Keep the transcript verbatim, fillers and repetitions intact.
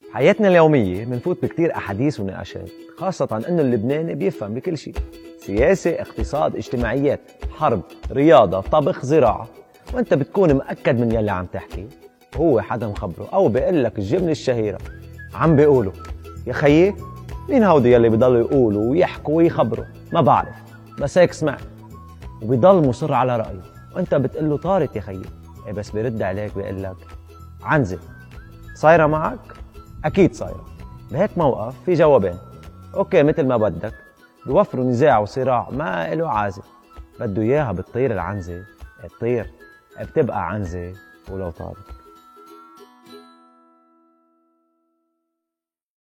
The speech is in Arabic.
حياتنا اليومية بنفوت بكتير أحاديث ونقاشات، خاصة إنه اللبناني بيفهم بكل شيء: سياسة، اقتصاد، اجتماعيات، حرب، رياضة، طبخ، زراعة. وانت بتكون مأكد من يلي عم تحكي، هو حدا مخبره أو بيقول لك الجملة الشهيرة: عم بيقولوا. يا خيي، مين هودي يلي بيضلوا يقولوا ويحكوا ويخبروا؟ ما بعرف، بس هيك سمعت. وبيضل مصر على رأيه، وانت بتقله طارت يا خيي. إيه بس بيرد عليك بيقول لك: عنزة. صايرة معك؟ أكيد صايرة. بهيك موقف في جوابين: أوكي مثل ما بدك، بيوفروا نزاع وصراع ما إله عازة. بده إياها بتطير العنزة، تطير، بتبقى عنزة ولو طارت.